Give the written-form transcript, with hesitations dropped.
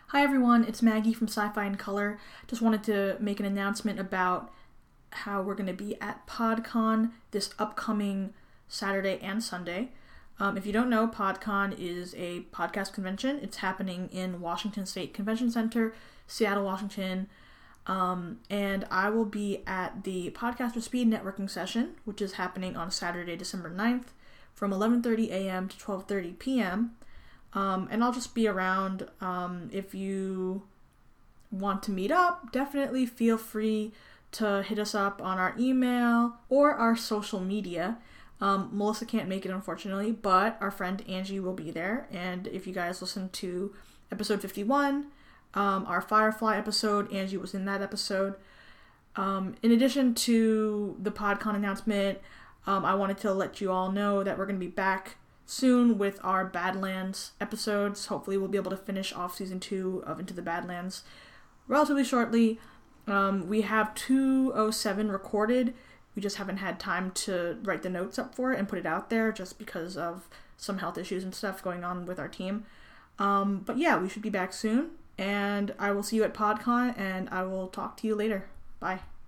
Hi everyone, it's Maggie from Sci-Fi in Color. Just wanted to make an announcement about how we're going to be at PodCon this upcoming Saturday and Sunday. If you don't know, PodCon is a podcast convention. It's happening in Washington State Convention Center, Seattle, Washington. And I will be at the Podcaster Speed networking session, which is happening on Saturday, December 9th from 11:30 a.m. to 12:30 p.m. And I'll just be around. If you want to meet up, definitely feel free to hit us up on our email or our social media. Melissa can't make it, unfortunately, but our friend Angie will be there. And if you guys listen to episode 51, our Firefly episode, Angie was in that episode. In addition to the PodCon announcement, I wanted to let you all know that we're going to be back soon with our Badlands episodes. Hopefully we'll be able to finish off season 2 of Into the Badlands relatively shortly. We have 207 recorded. We just haven't had time to write the notes up for it and put it out there just because of some health issues and stuff going on with our team. But yeah, we should be back soon, and I will see you at PodCon, and I will talk to you later. Bye.